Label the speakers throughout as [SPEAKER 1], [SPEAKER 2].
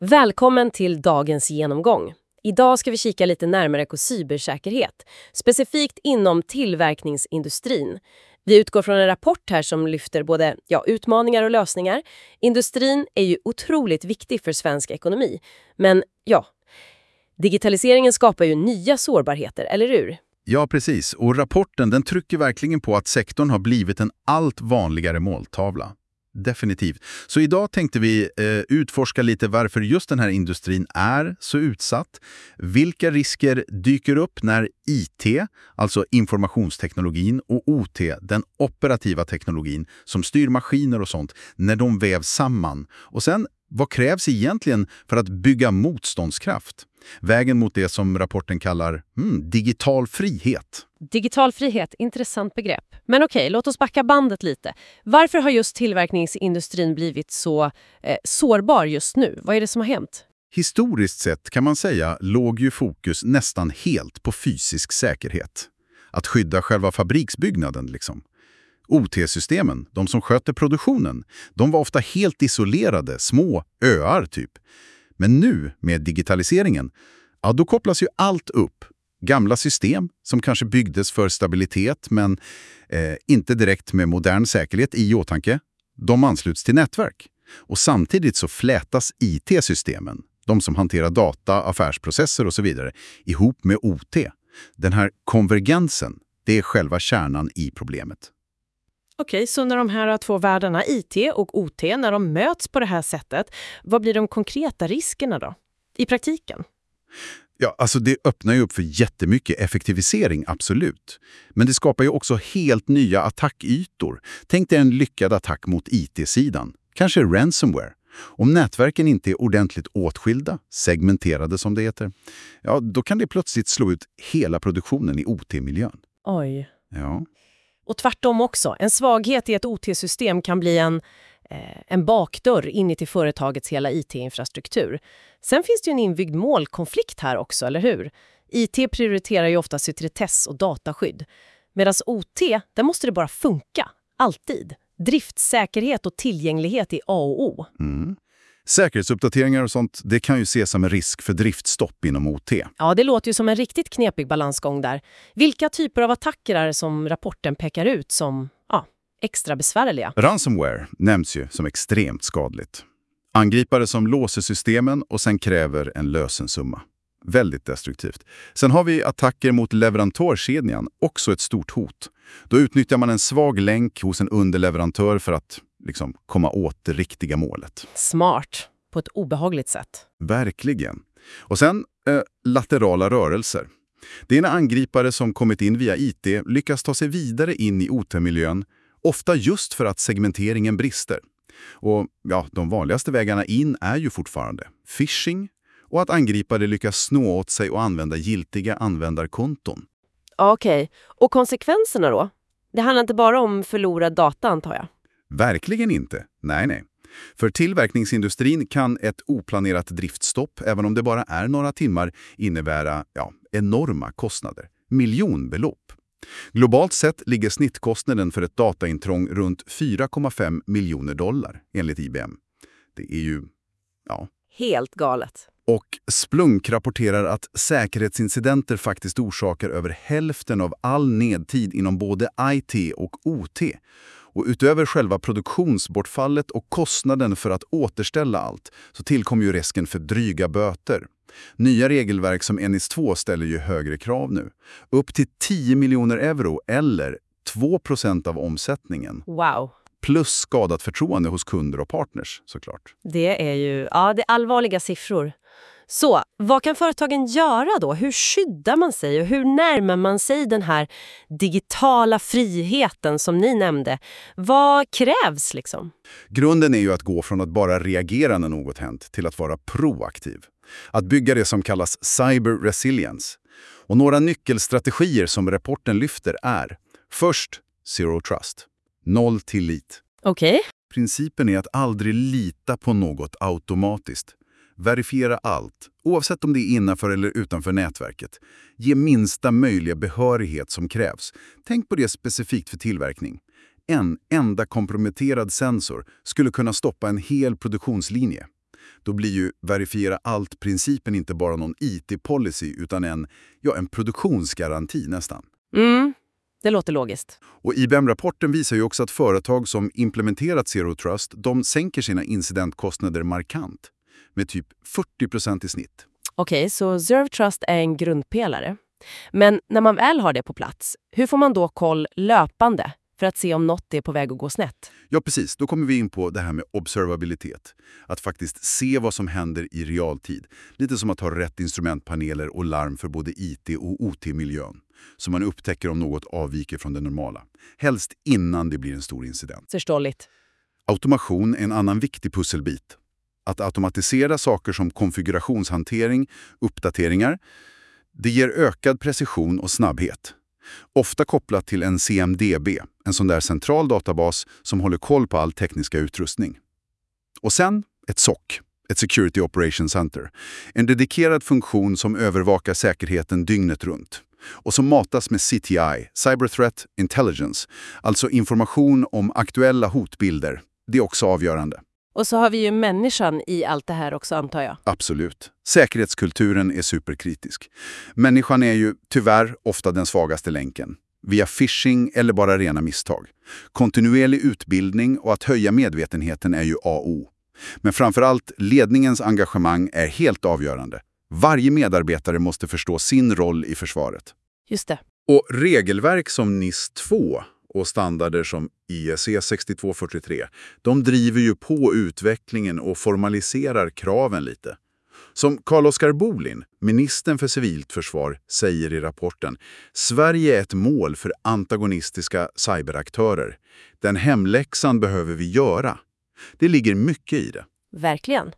[SPEAKER 1] Välkommen till dagens genomgång. Idag ska vi kika lite närmare på cybersäkerhet, specifikt inom tillverkningsindustrin. Vi utgår från en rapport här som lyfter både utmaningar och lösningar. Industrin är ju otroligt viktig för svensk ekonomi. Men digitaliseringen skapar ju nya sårbarheter, eller hur?
[SPEAKER 2] Ja, precis. Och rapporten den trycker verkligen på att sektorn har blivit en allt vanligare måltavla. Definitivt. Så idag tänkte vi utforska lite varför just den här industrin är så utsatt. Vilka risker dyker upp när IT, alltså informationsteknologin, och OT, den operativa teknologin som styr maskiner och sånt, när de vävs samman. Och sen, vad krävs egentligen för att bygga motståndskraft? Vägen mot det som rapporten kallar digital frihet.
[SPEAKER 1] Digital frihet, intressant begrepp. Men okej, låt oss backa bandet lite. Varför har just tillverkningsindustrin blivit så sårbar just nu? Vad är det som har hänt?
[SPEAKER 2] Historiskt sett kan man säga låg ju fokus nästan helt på fysisk säkerhet. Att skydda själva fabriksbyggnaden liksom. OT-systemen, de som sköter produktionen, de var ofta helt isolerade, små öar typ. Men nu med digitaliseringen, då kopplas ju allt upp. Gamla system som kanske byggdes för stabilitet men inte direkt med modern säkerhet i åtanke, de ansluts till nätverk. Och samtidigt så flätas IT-systemen, de som hanterar data, affärsprocesser och så vidare, ihop med OT. Den här konvergensen, det är själva kärnan i problemet.
[SPEAKER 3] Okej, så när de här två världarna, IT och OT, när de möts på det här sättet, vad blir de konkreta riskerna då? I praktiken?
[SPEAKER 2] Ja, alltså det öppnar ju upp för jättemycket effektivisering, absolut. Men det skapar ju också helt nya attackytor. Tänk dig en lyckad attack mot IT-sidan. Kanske ransomware. Om nätverken inte är ordentligt åtskilda, segmenterade som det heter, då kan det plötsligt slå ut hela produktionen i OT-miljön.
[SPEAKER 3] Oj.
[SPEAKER 2] Ja.
[SPEAKER 3] Och tvärtom också. En svaghet i ett OT-system kan bli en bakdörr in till företagets hela IT-infrastruktur. Sen finns det ju en inbyggd målkonflikt här också, eller hur? IT prioriterar ju ofta sekretess och dataskydd. Medan OT, där måste det bara funka. Alltid. Driftsäkerhet och tillgänglighet är A och O.
[SPEAKER 2] Säkerhetsuppdateringar och sånt, det kan ju ses som en risk för driftstopp inom OT.
[SPEAKER 3] Ja, det låter ju som en riktigt knepig balansgång där. Vilka typer av attacker är det som rapporten pekar ut som extra besvärliga?
[SPEAKER 2] Ransomware nämns ju som extremt skadligt. Angripare som låser systemen och sen kräver en lösensumma. Väldigt destruktivt. Sen har vi attacker mot leverantörskedjan, också ett stort hot. Då utnyttjar man en svag länk hos en underleverantör för att komma åt det riktiga målet.
[SPEAKER 3] Smart. På ett obehagligt sätt.
[SPEAKER 2] Verkligen. Och sen laterala rörelser. Det är när angripare som kommit in via IT lyckas ta sig vidare in i OT-miljön, ofta just för att segmenteringen brister. Och de vanligaste vägarna in är ju fortfarande phishing och att angripare lyckas snå åt sig och använda giltiga användarkonton.
[SPEAKER 1] Okej. Och konsekvenserna då? Det handlar inte bara om förlorad data, antar jag.
[SPEAKER 2] Verkligen inte. Nej. För tillverkningsindustrin kan ett oplanerat driftstopp, även om det bara är några timmar, innebära enorma kostnader. Miljonbelopp. Globalt sett ligger snittkostnaden för ett dataintrång runt $4,5 miljoner enligt IBM. Det är ju,
[SPEAKER 1] Helt galet.
[SPEAKER 2] Och Splunk rapporterar att säkerhetsincidenter faktiskt orsakar över hälften av all nedtid inom både IT och OT. Och utöver själva produktionsbortfallet och kostnaden för att återställa allt så tillkommer ju risken för dryga böter. Nya regelverk som NIS2 ställer ju högre krav nu. Upp till 10 miljoner euro eller 2% av omsättningen.
[SPEAKER 1] Wow.
[SPEAKER 2] Plus skadat förtroende hos kunder och partners, såklart.
[SPEAKER 1] Det är ju det är allvarliga siffror. Så, vad kan företagen göra då? Hur skyddar man sig och hur närmar man sig den här digitala friheten som ni nämnde? Vad krävs liksom?
[SPEAKER 2] Grunden är ju att gå från att bara reagera när något hänt till att vara proaktiv. Att bygga det som kallas cyber resilience. Och några nyckelstrategier som rapporten lyfter är: först, zero trust. Noll tillit.
[SPEAKER 1] Okej.
[SPEAKER 2] Principen är att aldrig lita på något automatiskt. Verifiera allt, oavsett om det är innanför eller utanför nätverket. Ge minsta möjliga behörighet som krävs. Tänk på det specifikt för tillverkning. En enda komprometterad sensor skulle kunna stoppa en hel produktionslinje. Då blir ju verifiera allt-principen inte bara någon IT-policy utan en produktionsgaranti nästan.
[SPEAKER 3] Det låter logiskt.
[SPEAKER 2] Och IBM-rapporten visar ju också att företag som implementerat Zero Trust, de sänker sina incidentkostnader markant, med typ 40% i snitt.
[SPEAKER 3] Okej, så Zero Trust är en grundpelare. Men när man väl har det på plats, hur får man då koll löpande för att se om något är på väg att gå snett?
[SPEAKER 2] Ja, precis. Då kommer vi in på det här med observabilitet. Att faktiskt se vad som händer i realtid. Lite som att ha rätt instrumentpaneler och larm för både IT- och OT-miljön. Så man upptäcker om något avviker från det normala. Helst innan det blir en stor incident.
[SPEAKER 3] Förståeligt.
[SPEAKER 2] Automation är en annan viktig pusselbit. Att automatisera saker som konfigurationshantering, uppdateringar, det ger ökad precision och snabbhet. Ofta kopplat till en CMDB, en sån där central databas som håller koll på all tekniska utrustning. Och sen ett SOC, ett Security Operations Center. En dedikerad funktion som övervakar säkerheten dygnet runt. Och som matas med CTI, Cyber Threat Intelligence, alltså information om aktuella hotbilder. Det är också avgörande.
[SPEAKER 3] Och så har vi ju människan i allt det här också, antar jag.
[SPEAKER 2] Absolut. Säkerhetskulturen är superkritisk. Människan är ju tyvärr ofta den svagaste länken. Via phishing eller bara rena misstag. Kontinuerlig utbildning och att höja medvetenheten är ju A och O. Men framförallt ledningens engagemang är helt avgörande. Varje medarbetare måste förstå sin roll i försvaret.
[SPEAKER 3] Just det.
[SPEAKER 2] Och regelverk som NIS2 och standarder som IEC 6243, de driver ju på utvecklingen och formaliserar kraven lite. Som Carl-Oskar Bolin, ministern för civilt försvar, säger i rapporten, Sverige är ett mål för antagonistiska cyberaktörer. Den hemläxan behöver vi göra. Det ligger mycket i det.
[SPEAKER 3] Verkligen.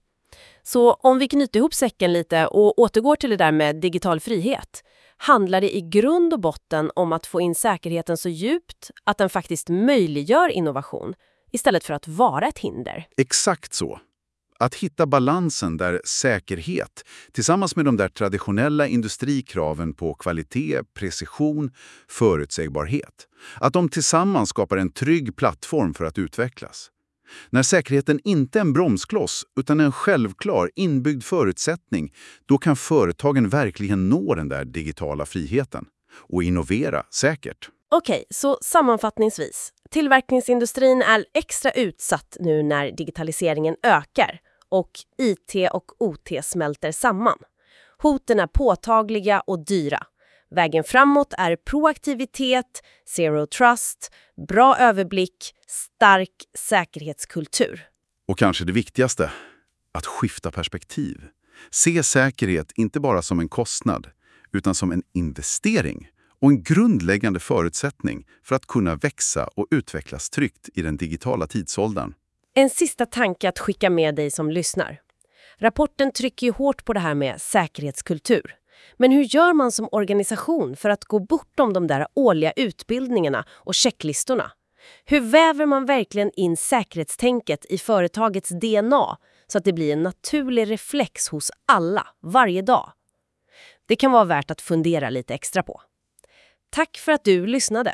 [SPEAKER 3] Så om vi knyter ihop säcken lite och återgår till det där med digital frihet, handlar det i grund och botten om att få in säkerheten så djupt att den faktiskt möjliggör innovation istället för att vara ett hinder.
[SPEAKER 2] Exakt så. Att hitta balansen där säkerhet, tillsammans med de där traditionella industrikraven på kvalitet, precision, förutsägbarhet, att de tillsammans skapar en trygg plattform för att utvecklas. När säkerheten inte är en bromskloss utan en självklar inbyggd förutsättning, då kan företagen verkligen nå den där digitala friheten och innovera säkert.
[SPEAKER 3] Okej, så sammanfattningsvis. Tillverkningsindustrin är extra utsatt nu när digitaliseringen ökar och IT och OT smälter samman. Hoten är påtagliga och dyra. Vägen framåt är proaktivitet, zero trust, bra överblick, stark säkerhetskultur.
[SPEAKER 2] Och kanske det viktigaste, att skifta perspektiv. Se säkerhet inte bara som en kostnad, utan som en investering och en grundläggande förutsättning för att kunna växa och utvecklas tryggt i den digitala tidsåldern.
[SPEAKER 3] En sista tanke att skicka med dig som lyssnar. Rapporten trycker ju hårt på det här med säkerhetskultur. Men hur gör man som organisation för att gå bortom de där årliga utbildningarna och checklistorna? Hur väver man verkligen in säkerhetstänket i företagets DNA så att det blir en naturlig reflex hos alla, varje dag? Det kan vara värt att fundera lite extra på. Tack för att du lyssnade.